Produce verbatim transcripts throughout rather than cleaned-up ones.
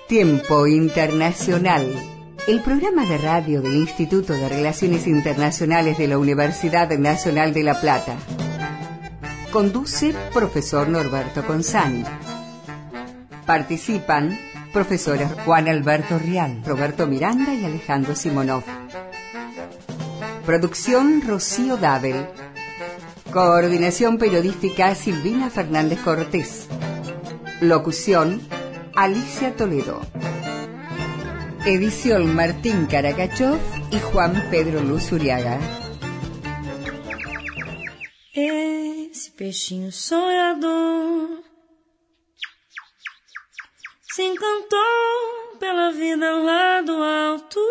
Tiempo Internacional, el programa de radio del Instituto de Relaciones Internacionales de la Universidad Nacional de La Plata. Conduce profesor Norberto Consani. Participan profesores Juan Alberto Rial, Roberto Miranda y Alejandro Simonov. Producción Rocío Dabel. Coordinación periodística Silvina Fernández Cortés. Locución Alicia Toledo. Edición Martín Caracachov y Juan Pedro Luz Uriaga. Esse peixinho sonhador se encantou pela vida lá do alto,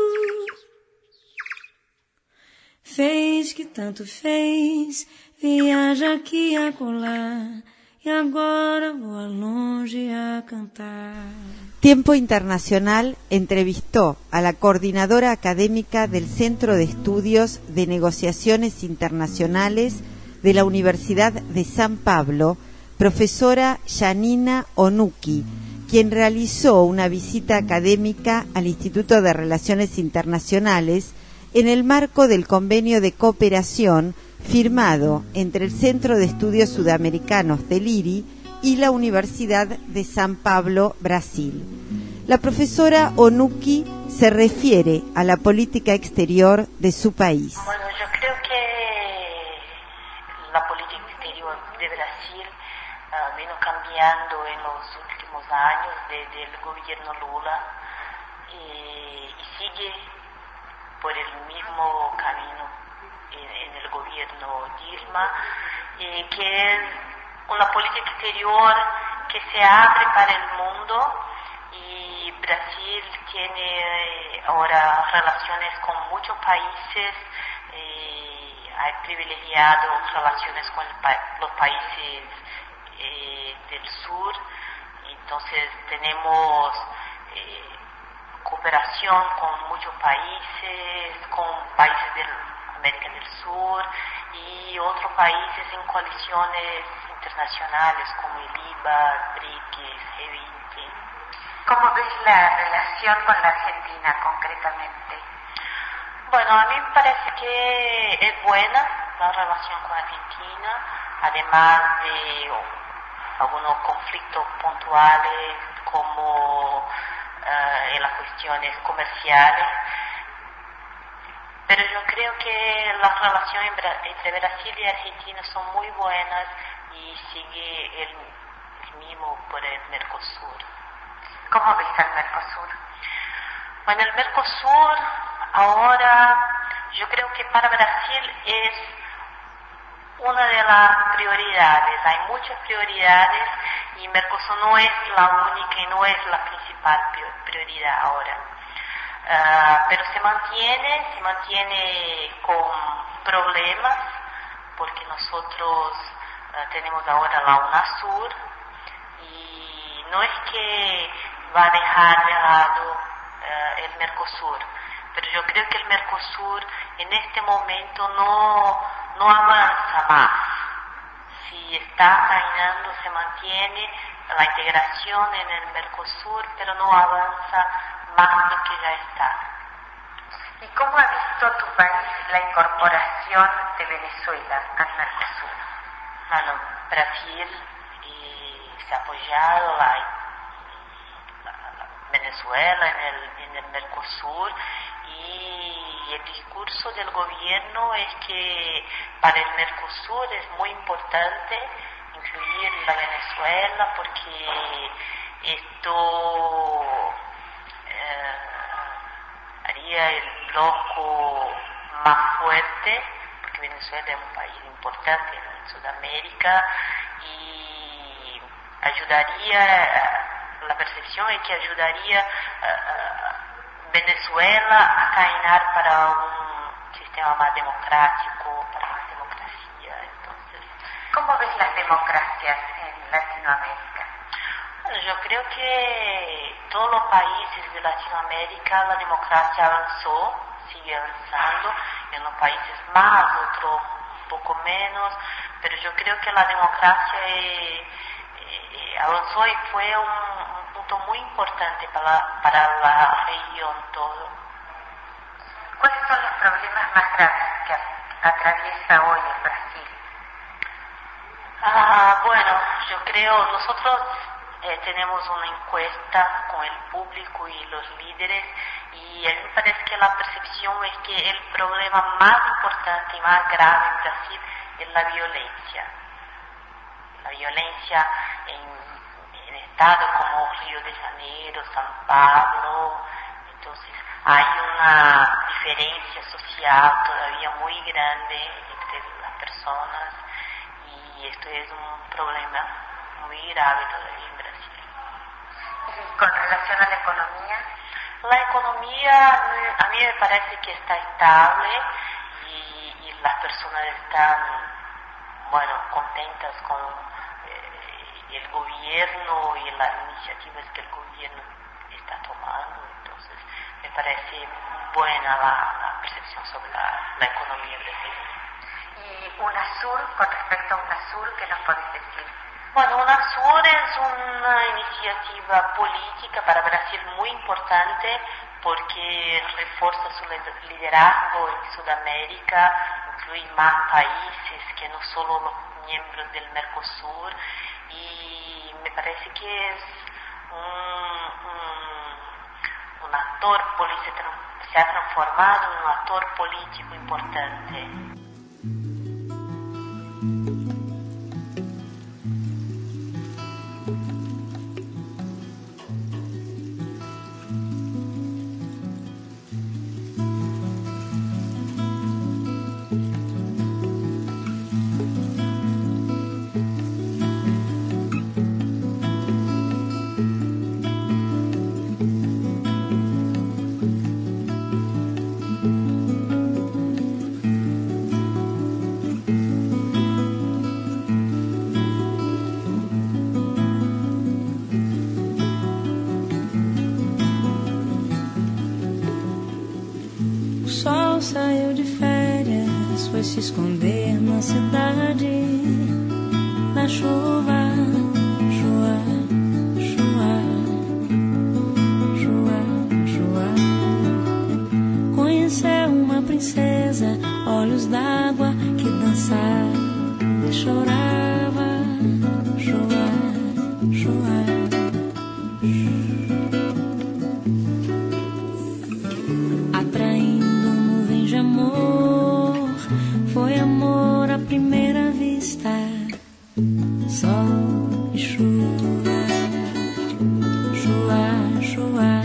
fez que tanto fez, viaja aqui a colar, y ahora voy longe a cantar. Tiempo Internacional entrevistó a la coordinadora académica del Centro de Estudios de Negociaciones Internacionales de la Universidad de San Pablo, profesora Janina Onuki, quien realizó una visita académica al Instituto de Relaciones Internacionales en el marco del convenio de cooperación firmado entre el Centro de Estudios Sudamericanos del I R I y la Universidad de San Pablo, Brasil. La profesora Onuki se refiere a la política exterior de su país. Bueno, yo creo que la política exterior de Brasil uh, vino cambiando en los últimos años desde el gobierno Lula y, y sigue por el mismo camino en el gobierno Dilma, eh, que es una política exterior que se abre para el mundo, y Brasil tiene ahora relaciones con muchos países, eh, ha privilegiado relaciones con el pa- los países eh, del sur, entonces tenemos eh, cooperación con muchos países, con países del América del Sur y otros países en coaliciones internacionales como el I V A, BRICS, G veinte. ¿Cómo ves la relación con la Argentina concretamente? Bueno, a mí me parece que es buena la relación con Argentina, además de oh, algunos conflictos puntuales como uh, en las cuestiones comerciales. Pero yo creo que las relaciones entre Brasil y Argentina son muy buenas y sigue el, el mismo por el Mercosur. ¿Cómo ves al Mercosur? Bueno, el Mercosur ahora yo creo que para Brasil es una de las prioridades. Hay muchas prioridades y Mercosur no es la única y no es la principal prioridad ahora. Uh, pero se mantiene, se mantiene con problemas, porque nosotros uh, tenemos ahora la UNASUR y no es que va a dejar de lado uh, el Mercosur, pero yo creo que el Mercosur en este momento no, no avanza más. Si está caminando, se mantiene la integración en el Mercosur, pero no avanza más de lo que ya está. ¿Y cómo ha visto tu país la incorporación de Venezuela al Mercosur? Bueno, Brasil y se ha apoyado la, la, la Venezuela en el, en el Mercosur, y el discurso del gobierno es que para el Mercosur es muy importante incluir la Venezuela porque esto eh, haría el bloque más fuerte, porque Venezuela es un país importante en Sudamérica y ayudaría, la percepción es que ayudaría a Venezuela a caminar para un sistema más democrático, para más democracia. Entonces, ¿cómo ves las democracias en Latinoamérica? Bueno, yo creo que todos los países de Latinoamérica la democracia avanzó, sigue avanzando, en unos países más, otros un poco menos, pero yo creo que la democracia eh, eh, avanzó y fue un, un punto muy importante para, para la región todo. ¿Cuáles son los problemas más graves que atraviesa hoy el Brasil? Ah, bueno, yo creo, nosotros eh, tenemos una encuesta con el público y los líderes y a mí me parece que la percepción es que el problema más importante y más grave en Brasil es la violencia. La violencia en, en estados como Río de Janeiro, San Pablo. Entonces hay una diferencia social todavía muy grande entre las personas y esto es un problema muy grave todavía en Brasil. ¿Y con relación a la economía? La economía a mí me parece que está estable y, y las personas están, bueno, contentas con eh, el gobierno y las iniciativas que el gobierno está tomando. Entonces me parece buena la, la percepción sobre la, la economía brasileña. ¿Y UNASUR, con respecto a UNASUR, qué nos podés decir? Bueno, UNASUR es una iniciativa política para Brasil muy importante porque refuerza su liderazgo en Sudamérica, incluye más países que no solo los miembros del Mercosur y me parece que es un, un, un actor, se ha transformado en un actor político importante. Saiu de férias, foi se esconder na cidade, na chuva, chuva, chuva, chuva, chuva. Conheceu uma princesa, olhos d'água que dançava e chorava, chuva, chuva. Amor, foi amor à primeira vista, sol e chuva, chuva, chuva.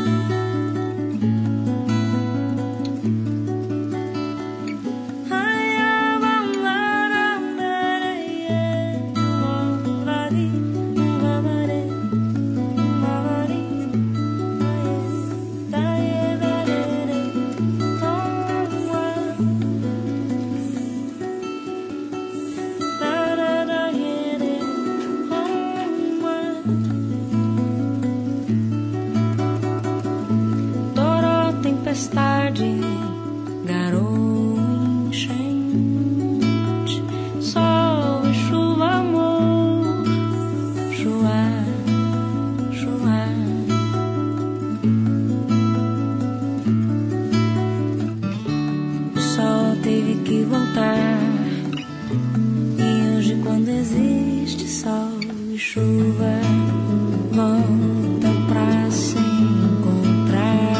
Tempestade, garoa, enchente, sol e chuva, amor, chuva, chuva. O sol teve que voltar e hoje quando existe sol e chuva voltam pra se encontrar.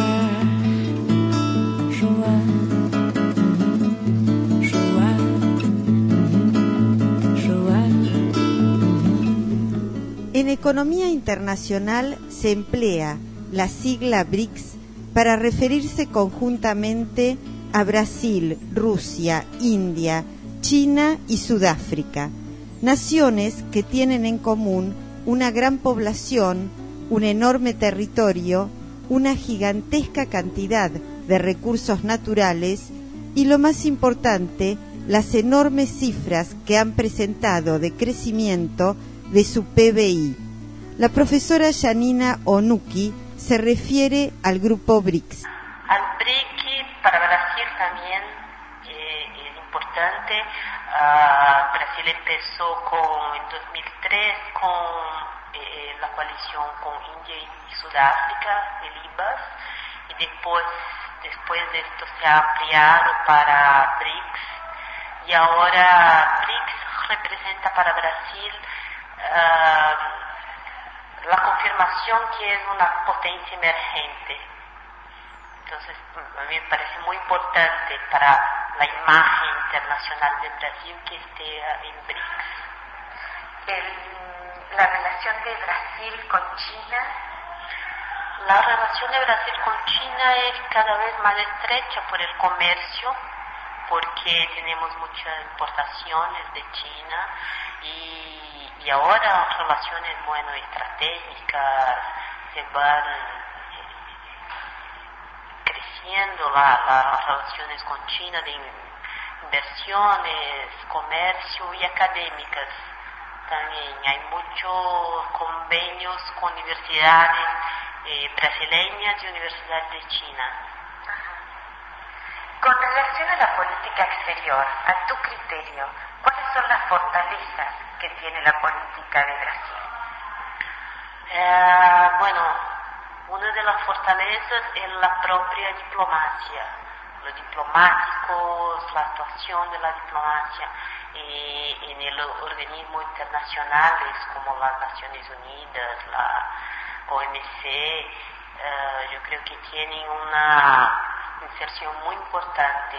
En economía internacional se emplea la sigla BRICS para referirse conjuntamente a Brasil, Rusia, India, China y Sudáfrica, naciones que tienen en común una gran población, un enorme territorio, una gigantesca cantidad de recursos naturales y, lo más importante, las enormes cifras que han presentado de crecimiento de su P B I. La profesora Janina Onuki se refiere al grupo BRICS. Al BRICS para Brasil también eh, es importante. Uh, Brasil empezó con, en dos mil tres con eh, la coalición con India y Sudáfrica, el I B A S, y después, después de esto se ha ampliado para BRICS, y ahora BRICS representa para Brasil uh, la confirmación que es una potencia emergente. Entonces, a mí me parece muy importante para la imagen internacional de Brasil que esté en BRICS. El, la relación de Brasil con China. La relación de Brasil con China es cada vez más estrecha por el comercio, porque tenemos muchas importaciones de China y, y ahora relaciones, bueno, estratégicas se van creciendo, la, las relaciones con China de inversiones, comercio y académicas. También hay muchos convenios con universidades eh, brasileñas y universidades de China. Con relación a la política exterior, a tu criterio, ¿cuáles son las fortalezas que tiene la política de Brasil? Eh, bueno, una de las fortalezas es la propia diplomacia, los diplomáticos, la actuación de la diplomacia eh, en el organismo internacionales como las Naciones Unidas, la O M C, eh, yo creo que tienen una inserción muy importante.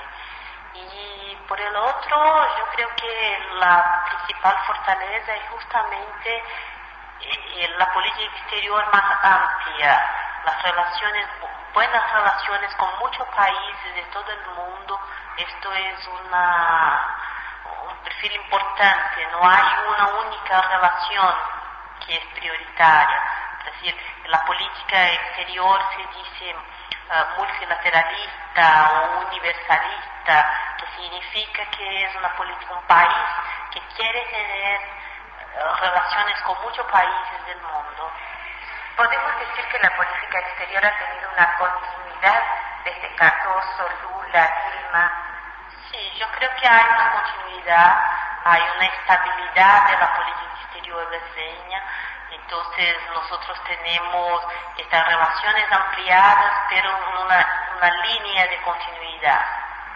Y por el otro, yo creo que la principal fortaleza es justamente eh, la política exterior más amplia, las relaciones, buenas relaciones con muchos países de todo el mundo. Esto es una, un perfil importante, no hay una única relación que es prioritaria. Es decir, la política exterior se dice uh, multilateralista o universalista, que significa que es una política, un país que quiere tener uh, relaciones con muchos países del mundo. ¿Podemos decir que la política exterior ha tenido una continuidad desde Cardoso, Lula, Dilma? Sí, yo creo que hay una continuidad, hay una estabilidad de la política exterior brasileña. Entonces nosotros tenemos estas relaciones ampliadas, pero una, una línea de continuidad.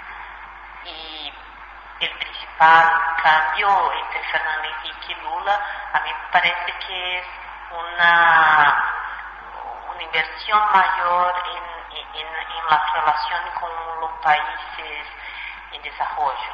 Y el principal cambio entre Fernando Henrique y Lula, a mí me parece que es una, una inversión mayor en, en, en la relación con los países en desarrollo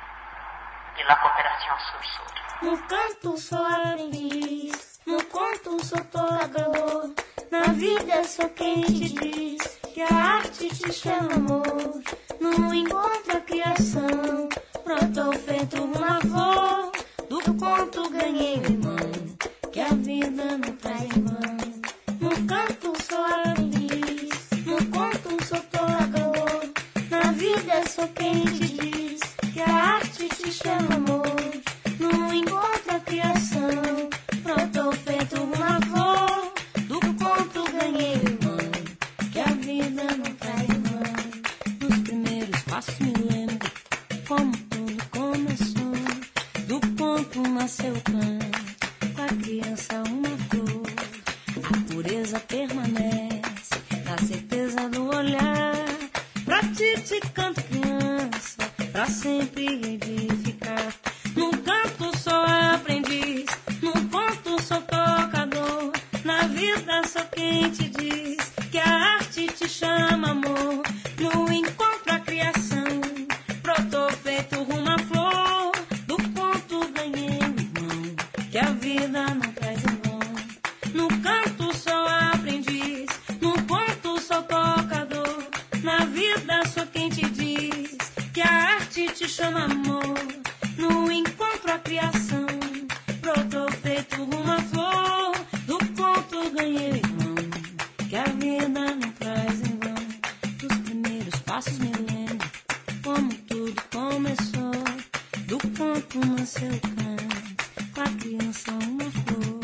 y la cooperación sur-sur. No canto sou aprendiz, no conto sou tocador, na vida sou quem te diz que a arte te chama amor. No encontro a criação, brotou feito uma flor, do conto ganhei o irmão, que a vida não traz irmão. No canto sou aprendiz, no conto sou tocador, na vida sou quem te diz que a arte te chama amor. No encontro a criação, brotou feito uma flor, do conto ganhei o irmão, que a vida não traz irmão. Nos primeiros passos me lembro como tudo começou, do conto nasceu o canto, com a criança uma flor. A pureza permanece na certeza do olhar, pra ti te canto criança, pra sempre edificar. No canto sou aprendiz, no ponto sou tocador, na vida sou quem te diz que a arte te chama amor. No encontro a criação, brotou feito uma flor, do ponto ganhei o irmão, que a vida não traz irmão. No canto sou aprendiz, no ponto sou tocador, na vida sou quem te diz que a arte te chama amor. No encontro a criação, brotou feito uma flor, do ponto ganhei o irmão, que a vida não traz em vão. Dos primeiros passos me lembro como tudo começou, do ponto nasceu o canto, com a criança uma flor.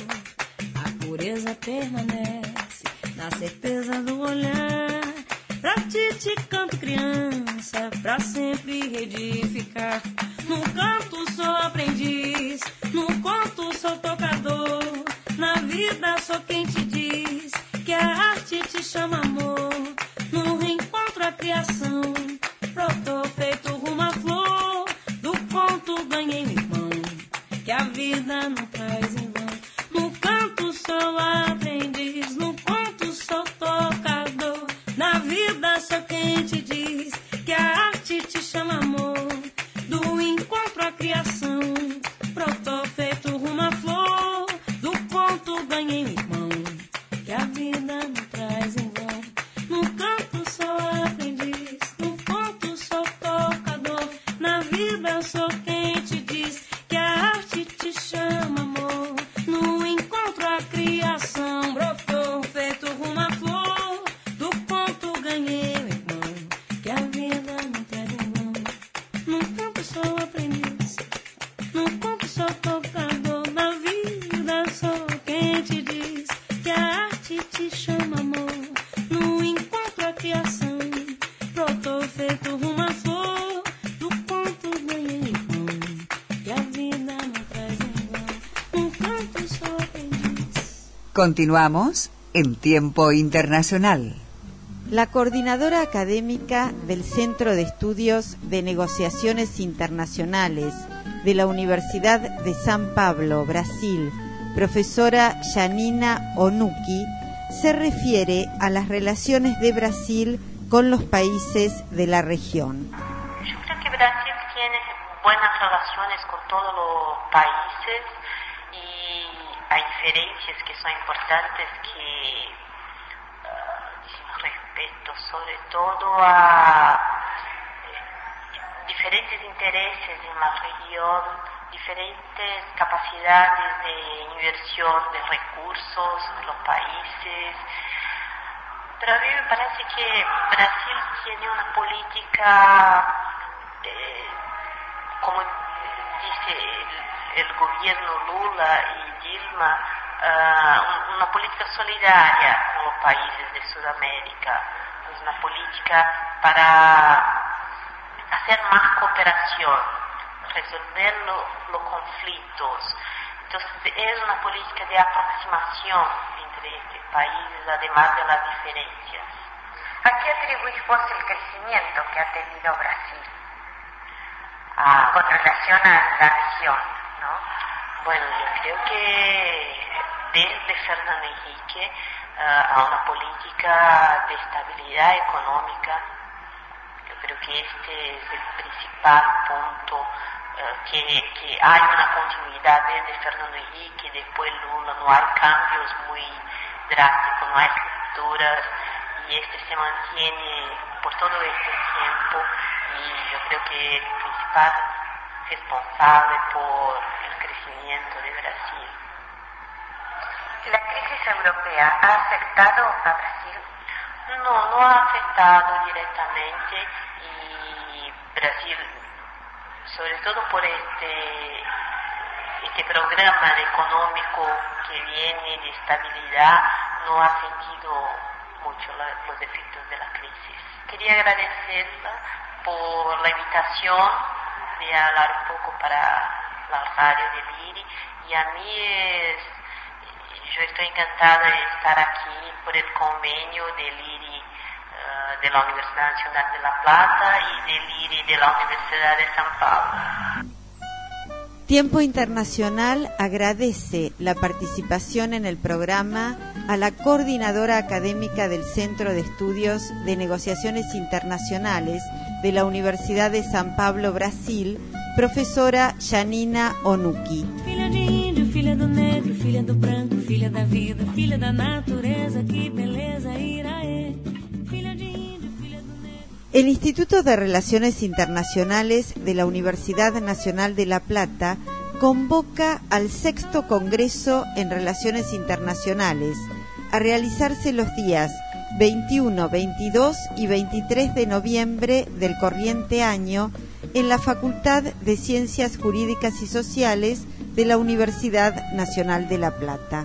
A pureza permanece na certeza do olhar, pra ti te canto criança, pra sempre edificar. No canto sou aprendiz, no conto sou tocador, na vida sou quem te diz que a arte te chama amor. No reencontro a criação brotou feito rumo à flor. Do conto ganhei um irmão que a vida não traz em vão. No canto sou aprendiz, no conto sou tocador. Na vida sou quem te diz que a arte te chama amor. Do encontro à criação brotou feito rumo à flor. Do conto ganhei um irmão que a vida não traz em vão. No canto sou aprendiz, no conto sou tocador. Na vida sou quem te diz que a arte te chama amor. No encontro a criação brotou feito rumo à flor. Do conto ganhei um irmão que a vida não traz em vão. No canto sou aprendiz, no conto sou tocador. Na vida sou quem te diz que a arte te chama amor. No encontro a criação brotou feito rumo à flor. Do conto ganhei irmão que a vida não traz em vão. No canto sou aprendiz. Continuamos en Tiempo Internacional. La coordinadora académica del Centro de Estudios de Negociaciones Internacionales de la Universidad de San Pablo, Brasil, profesora Janina Onuki, se refiere a las relaciones de Brasil con los países de la región. Yo creo que Brasil tiene buenas relaciones con todos los países y hay diferencias que son importantes que uh, respecto sobre todo a eh, diferentes intereses en la región, diferentes capacidades de inversión de recursos de los países. Pero a mí me parece que Brasil tiene una política, eh, como dice el, el gobierno Lula y Dilma, uh, una política solidaria con los países de Sudamérica. Es una política para hacer más cooperación, resolver lo, los conflictos. Entonces es una política de aproximación entre estos países, además de las diferencias. ¿A qué atribuís vos el crecimiento que ha tenido Brasil Ah, con relación a la región, ¿no? Bueno, yo creo que desde Fernando Henrique uh, a una política de estabilidad económica, yo creo que este es el principal punto, uh, que, que hay una continuidad desde Fernando Henrique, después Lula, no hay cambios muy drásticos, no hay rupturas, y este se mantiene por todo este tiempo, y yo creo que el principal responsable por el crecimiento de Brasil. ¿La crisis europea ha afectado a Brasil? No, no ha afectado directamente, y Brasil, sobre todo por este, este programa económico que viene de estabilidad, no ha sentido mucho la, los efectos de la crisis. Quería agradecerla por la invitación de hablar un poco para la radio de Liri, y a mí es, yo estoy encantada de estar aquí por el convenio de Liri uh, de la Universidad Nacional de La Plata y de Liri de la Universidad de San Pablo. Tiempo Internacional agradece la participación en el programa a la coordinadora académica del Centro de Estudios de Negociaciones Internacionales de la Universidad de San Pablo, Brasil, profesora Janina Onuki. Filha de índio, filha do negro, filha do branco, filha da vida, filha da natureza, que beleza, iraê. Filha de índio, filha do negro. El Instituto de Relaciones Internacionales de la Universidad Nacional de La Plata convoca al sexto Congreso en Relaciones Internacionales a realizarse los días veintiuno, veintidós y veintitrés de noviembre del corriente año en la Facultad de Ciencias Jurídicas y Sociales de la Universidad Nacional de La Plata.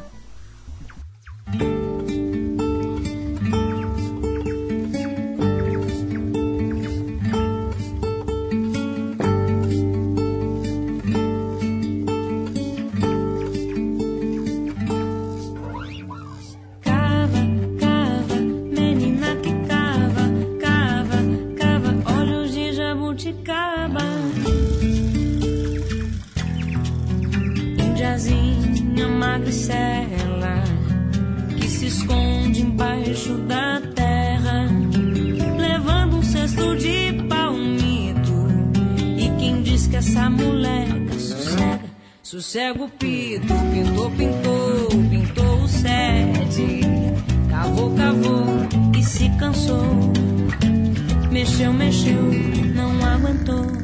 magricela que se esconde embaixo da terra, levando um cesto de palmito. E quem diz que essa moleca sossega, sossega o pito. Pintou, pintou, pintou o sete, cavou, cavou e se cansou. Mexeu, mexeu, não aguentou.